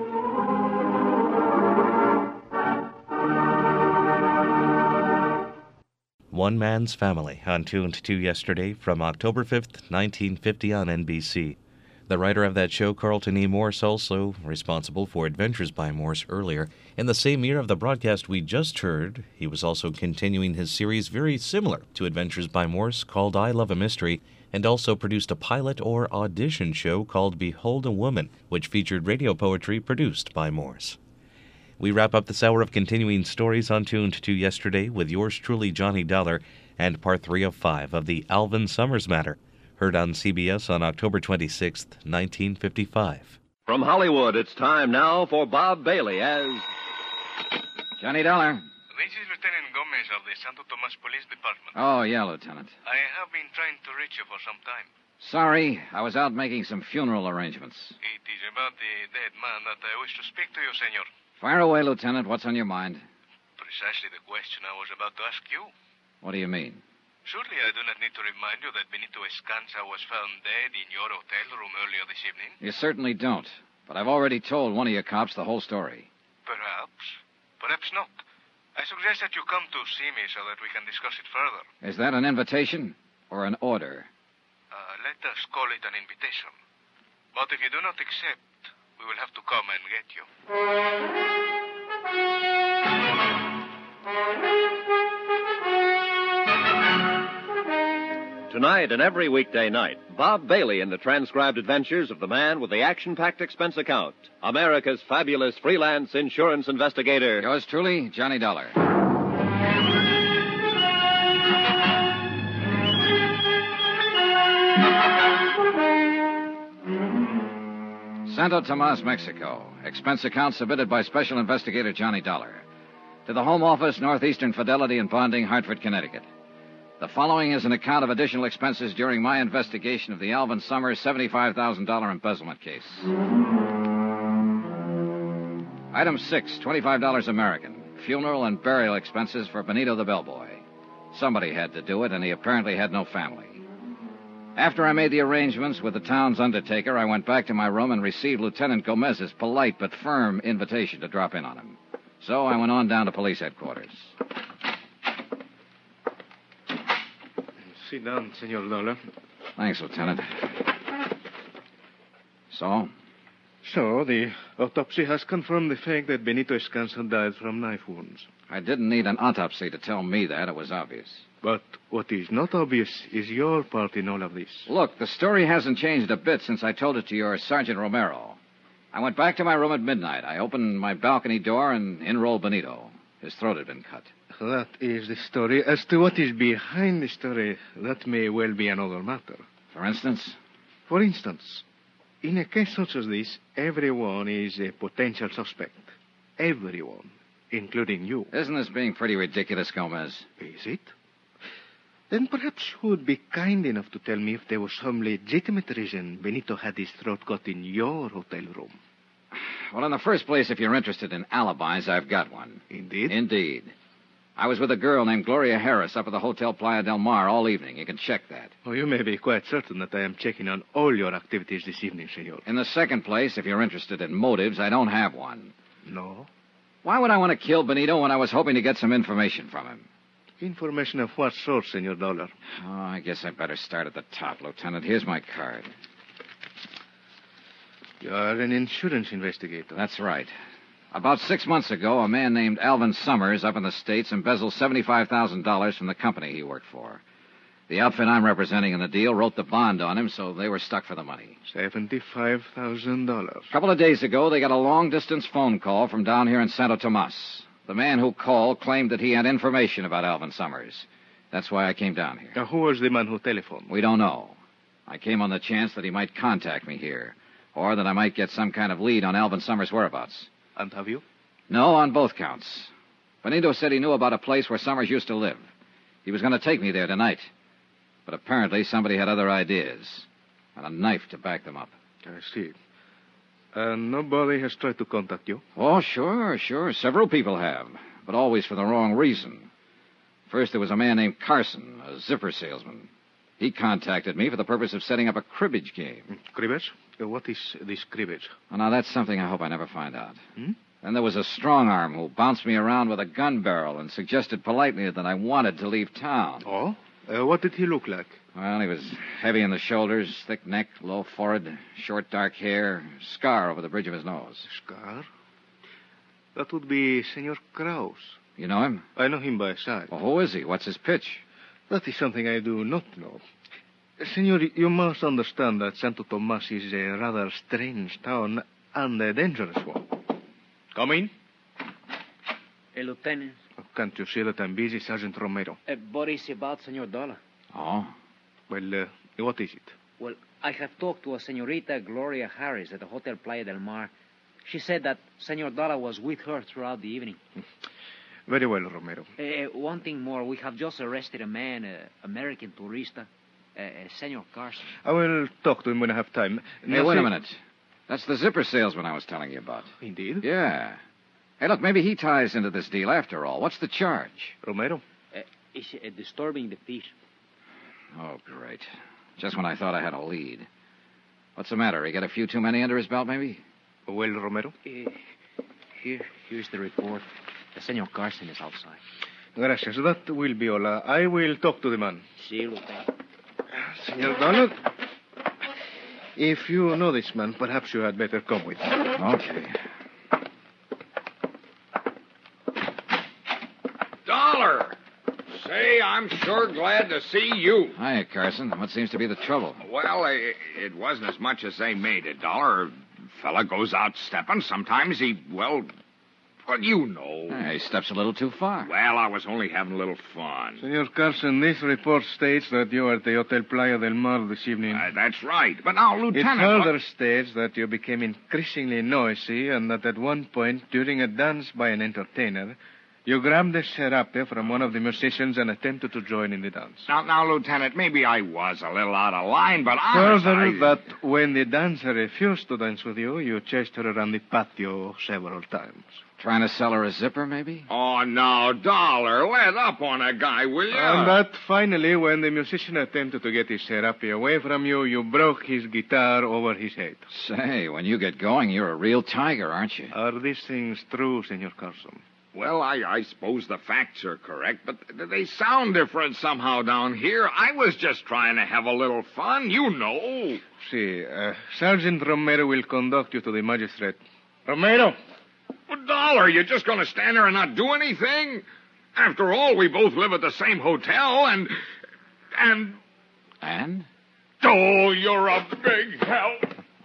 One Man's Family on Tuned to Yesterday from October fifth, nineteen fifty on N B C. The writer of that show, Carlton E. Morse, also responsible for Adventures by Morse earlier. In the same year of the broadcast we just heard, he was also continuing his series very similar to Adventures by Morse called I Love a Mystery, and also produced a pilot or audition show called Behold a Woman, which featured radio poetry produced by Morse. We wrap up this hour of continuing stories on Tuned to Yesterday with yours truly, Johnny Dollar, and part three of five of the Alvin Summers Matter, heard on C B S on October twenty-sixth, nineteen fifty-five. From Hollywood, it's time now for Bob Bailey as Johnny Dollar. This is Lieutenant Gomez of the Santo Tomas Police Department. Oh, yeah, Lieutenant. I have been trying to reach you for some time. Sorry, I was out making some funeral arrangements. It is about the dead man that I wish to speak to you, senor. Fire away, Lieutenant. What's on your mind? Precisely the question I was about to ask you. What do you mean? Surely I do not need to remind you that Benito Escanza was found dead in your hotel room earlier this evening. You certainly don't. But I've already told one of your cops the whole story. Perhaps. Perhaps not. I suggest that you come to see me so that we can discuss it further. Is that an invitation or an order? Uh, let us call it an invitation. But if you do not accept, we will have to come and get you. Tonight and every weekday night, Bob Bailey in the transcribed adventures of the man with the action-packed expense account, America's fabulous freelance insurance investigator. Yours truly, Johnny Dollar. Santo Tomas, Mexico. Expense account submitted by Special Investigator Johnny Dollar. To the Home Office, Northeastern Fidelity and Bonding, Hartford, Connecticut. The following is an account of additional expenses during my investigation of the Alvin Summers seventy-five thousand dollars embezzlement case. Item six, twenty-five dollars American. Funeral and burial expenses for Benito the bellboy. Somebody had to do it, and he apparently had no family. After I made the arrangements with the town's undertaker, I went back to my room and received Lieutenant Gomez's polite but firm invitation to drop in on him. So I went on down to police headquarters. Sit down, Senor Dollar. Thanks, Lieutenant. So, So, the autopsy has confirmed the fact that Benito Escanza died from knife wounds. I didn't need an autopsy to tell me that. It was obvious. But what is not obvious is your part in all of this. Look, the story hasn't changed a bit since I told it to your Sergeant Romero. I went back to my room at midnight. I opened my balcony door and in rolled Benito. His throat had been cut. That is the story. As to what is behind the story, that may well be another matter. For instance? For instance, in a case such as this, everyone is a potential suspect. Everyone, including you. Isn't this being pretty ridiculous, Gomez? Is it? Then perhaps you would be kind enough to tell me if there was some legitimate reason Benito had his throat cut in your hotel room. Well, in the first place, if you're interested in alibis, I've got one. Indeed? Indeed. I was with a girl named Gloria Harris up at the Hotel Playa del Mar all evening. You can check that. Oh, you may be quite certain that I am checking on all your activities this evening, senor. In the second place, if you're interested in motives, I don't have one. No? Why would I want to kill Benito when I was hoping to get some information from him? Information of what sort, Senor Dollar? Oh, I guess I better start at the top, Lieutenant. Here's my card. You are an insurance investigator. That's right. About six months ago, a man named Alvin Summers up in the States embezzled seventy-five thousand dollars from the company he worked for. The outfit I'm representing in the deal wrote the bond on him, so they were stuck for the money. seventy-five thousand dollars. A couple of days ago, they got a long-distance phone call from down here in Santo Tomas. The man who called claimed that he had information about Alvin Summers. That's why I came down here. Now, who was the man who telephoned? We don't know. I came on the chance that he might contact me here, or that I might get some kind of lead on Alvin Summers' whereabouts. And have you? No, on both counts. Benito said he knew about a place where Summers used to live. He was going to take me there tonight. But apparently somebody had other ideas, and a knife to back them up. I see. And nobody has tried to contact you? Oh, sure, sure. Several people have, but always for the wrong reason. First, there was a man named Carson, a zipper salesman. He contacted me for the purpose of setting up a cribbage game. Cribbage? Uh, what is this cribbage? Oh, now, that's something I hope I never find out. Hmm? Then there was a strong-arm who bounced me around with a gun barrel and suggested politely that I wanted to leave town. Oh? Uh, what did he look like? Well, he was heavy in the shoulders, thick neck, low forehead, short dark hair, scar over the bridge of his nose. Scar? That would be Senor Kraus. You know him? I know him by sight. Well, who is he? What's his pitch? That is something I do not know. Senor, you must understand that Santo Tomas is a rather strange town and a dangerous one. Come in. Hey, Lieutenant. Can't you see that I'm busy, Sergeant Romero? Uh, what is about Senor Dollar? Oh? Well, uh, what is it? Well, I have talked to a Senorita Gloria Harris at the Hotel Playa del Mar. She said that Senor Dollar was with her throughout the evening. Very well, Romero. Uh, one thing more. We have just arrested a man, an American tourista, uh, Senor Carson. I will talk to him when I have time. Hey, now, wait see... a minute. That's the zipper salesman I was telling you about. Indeed? Yeah. Hey, look, maybe he ties into this deal after all. What's the charge? Romero? Uh, it's uh, disturbing the peace. Oh, great. Just when I thought I had a lead. What's the matter? He got a few too many under his belt, maybe? Well, Romero? Uh, here, here's the report. The Senor Carson is outside. Gracias. That will be all. Uh, I will talk to the man. See you, Lieutenant. Senor Donald, if you know this man, perhaps you had better come with me. Okay. Dollar! Say, I'm sure glad to see you. Hiya, Carson. What seems to be the trouble? Well, it, it wasn't as much as they made it, Dollar. Fella goes out stepping. Sometimes he, well, well, you know. Hey, he steps a little too far. Well, I was only having a little fun. Senor Carson, this report states that you are at the Hotel Playa del Mar this evening. Uh, that's right. But now, Lieutenant... It further what... states that you became increasingly noisy and that at one point, during a dance by an entertainer, you grabbed a serape from one of the musicians and attempted to join in the dance. Now, now, Lieutenant, maybe I was a little out of line, but honestly... Further, I... that when the dancer refused to dance with you, you chased her around the patio several times. Trying to sell her a zipper, maybe? Oh, no, Dollar, let up on a guy, will you? And that finally, when the musician attempted to get his serape away from you, you broke his guitar over his head. Say, when you get going, you're a real tiger, aren't you? Are these things true, Senor Carson? Well, I, I suppose the facts are correct, but they sound different somehow down here. I was just trying to have a little fun, you know. See, uh, Sergeant Romero will conduct you to the magistrate. Romero! Well, Dollar, you're just going to stand there and not do anything? After all, we both live at the same hotel, and... And... And? Oh, you're a big help.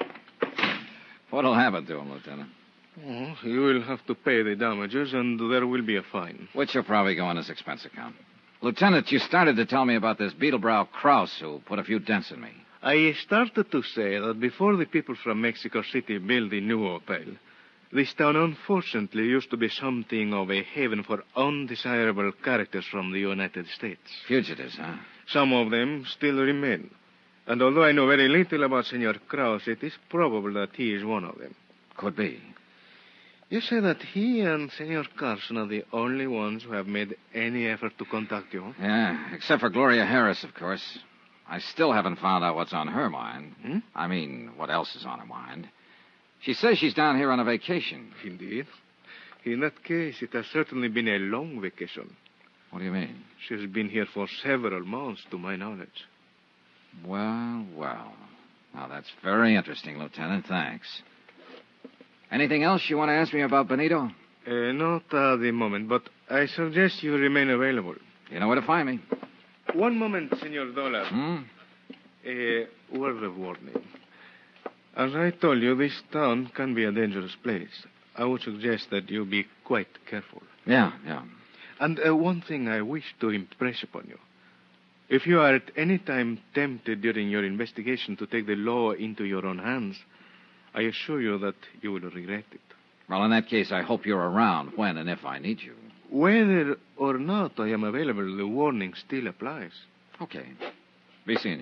What'll happen to him, Lieutenant? Oh, you will have to pay the damages, and there will be a fine. Which will probably go on his expense account. Lieutenant, you started to tell me about this Beetlebrow Krause who put a few dents in me. I started to say that before the people from Mexico City built the new hotel, this town unfortunately used to be something of a haven for undesirable characters from the United States. Fugitives, huh? Some of them still remain. And although I know very little about Senor Krause, it is probable that he is one of them. Could be. You say that he and Senor Carson are the only ones who have made any effort to contact you? Yeah, except for Gloria Harris, of course. I still haven't found out what's on her mind. Hmm? I mean, what else is on her mind. She says she's down here on a vacation. Indeed. In that case, it has certainly been a long vacation. What do you mean? She has been here for several months, to my knowledge. Well, well. Now, that's very interesting, Lieutenant. Thanks. Anything else you want to ask me about Benito? Uh, not at the moment, but I suggest you remain available. You know where to find me. One moment, Senor Dollar. Hmm? A word of warning. As I told you, this town can be a dangerous place. I would suggest that you be quite careful. Yeah, yeah. And uh, one thing I wish to impress upon you. If you are at any time tempted during your investigation to take the law into your own hands, I assure you that you will regret it. Well, in that case, I hope you're around when and if I need you. Whether or not I am available, the warning still applies. Okay. Be seeing you.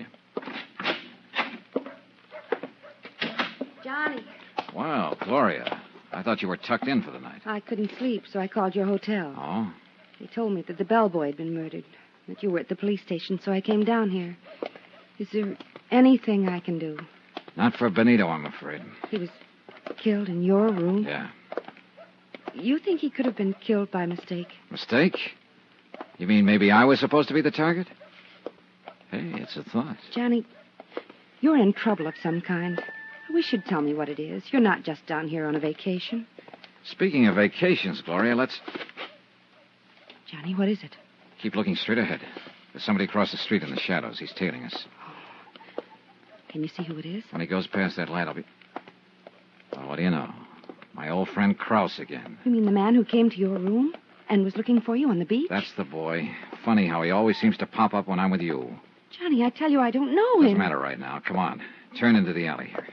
Johnny. Wow, Gloria. I thought you were tucked in for the night. I couldn't sleep, so I called your hotel. Oh? They told me that the bellboy had been murdered, that you were at the police station, so I came down here. Is there anything I can do? Not for Benito, I'm afraid. He was killed in your room? Yeah. You think he could have been killed by mistake? Mistake? You mean maybe I was supposed to be the target? Hey, it's a thought. Johnny, you're in trouble of some kind. I wish you'd tell me what it is. You're not just down here on a vacation. Speaking of vacations, Gloria, let's... Johnny, what is it? Keep looking straight ahead. There's somebody across the street in the shadows. He's tailing us. Can you see who it is? When he goes past that light, I'll be... Well, what do you know? My old friend Krause again. You mean the man who came to your room and was looking for you on the beach? That's the boy. Funny how he always seems to pop up when I'm with you. Johnny, I tell you, I don't know him. Doesn't matter right now. Come on. Turn into the alley here.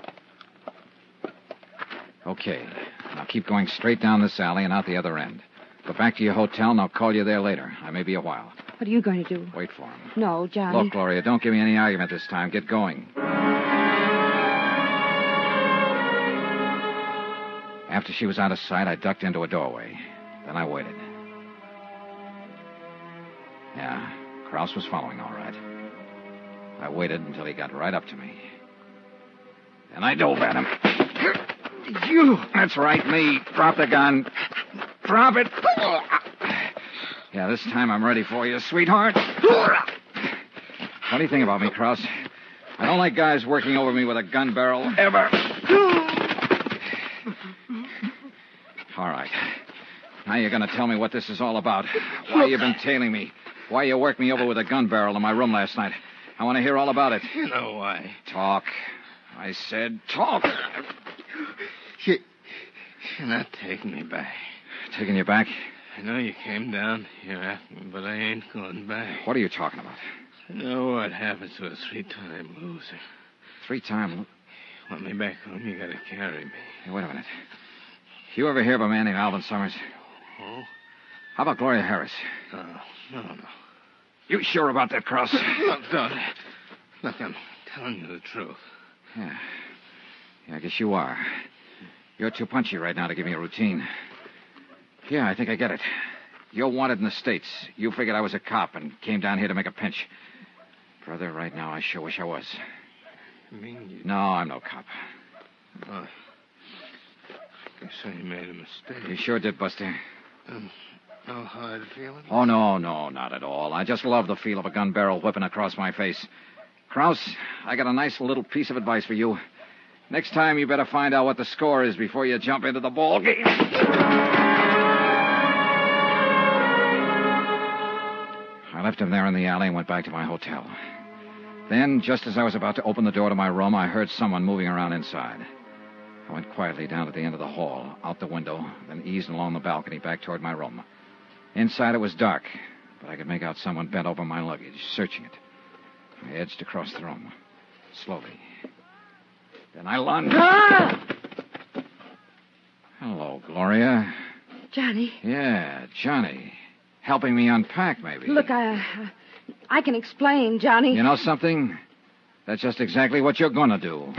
Okay. Now keep going straight down this alley and out the other end. Go back to your hotel, and I'll call you there later. I may be a while. What are you going to do? Wait for him. No, Johnny. Look, Gloria, don't give me any argument this time. Get going. After she was out of sight, I ducked into a doorway. Then I waited. Yeah, Krause was following all right. I waited until he got right up to me. Then I dove at him. You! That's right, me. Drop the gun. Drop it. Yeah, this time I'm ready for you, sweetheart. Funny thing about me, Krause. I don't like guys working over me with a gun barrel, ever. All right. Now you're going to tell me what this is all about. Why you've been tailing me. Why you worked me over with a gun barrel in my room last night. I want to hear all about it. You know why. Talk. I said talk. You, you're not taking me back. Taking you back? I know you came down here after me, but I ain't going back. What are you talking about? I know what happens to a three-time loser. Three-time loser? Want me back home, you gotta carry me. Hey, wait a minute. You ever hear of a man named Alvin Summers? Oh? How about Gloria Harris? No, no, no. You sure about that, Krause? Look, Don. Look, I'm telling you the truth. Yeah. Yeah, I guess you are. You're too punchy right now to give me a routine. Yeah, I think I get it. You're wanted in the States. You figured I was a cop and came down here to make a pinch. Brother, right now, I sure wish I was. You mean you... No, I'm no cop. Oh. Guess I made a mistake. You sure did, Buster. Um, no hard feelings? Oh, no, no, not at all. I just love the feel of a gun barrel whipping across my face. Krause, I got a nice little piece of advice for you. Next time, you better find out what the score is before you jump into the ball game. I left him there in the alley and went back to my hotel. Then, just as I was about to open the door to my room, I heard someone moving around inside. I went quietly down to the end of the hall, out the window, then eased along the balcony back toward my room. Inside it was dark, but I could make out someone bent over my luggage, searching it. I edged across the room, slowly. Then I lunged. Ah! Hello, Gloria. Johnny. Yeah, Johnny. Helping me unpack, maybe. Look, I, uh, I can explain, Johnny. You know something? That's just exactly what you're gonna do.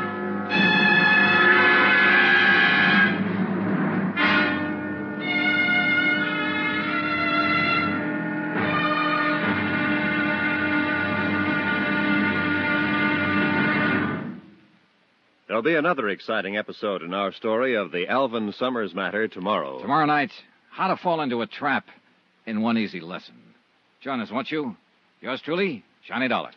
There'll be another exciting episode in our story of the Alvin Summers matter tomorrow. Tomorrow night, how to fall into a trap in one easy lesson. Join us, won't you? Yours truly, Johnny Dollar.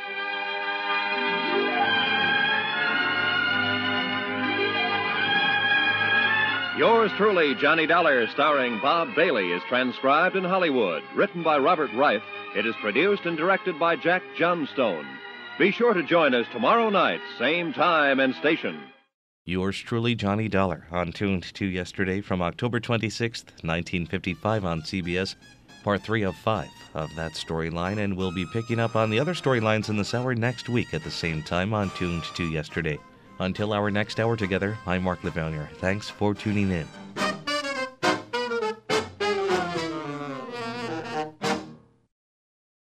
Yours truly, Johnny Dollar, starring Bob Bailey, is transcribed in Hollywood. Written by Robert Reif, it is produced and directed by Jack Johnstone. Be sure to join us tomorrow night, same time and station. Yours truly, Johnny Dollar, on Tuned to Yesterday from October twenty-sixth, nineteen fifty-five on C B S, part three of five of that storyline, and we'll be picking up on the other storylines in this hour next week at the same time on Tuned to Yesterday. Until our next hour together, I'm Mark Levonier. Thanks for tuning in.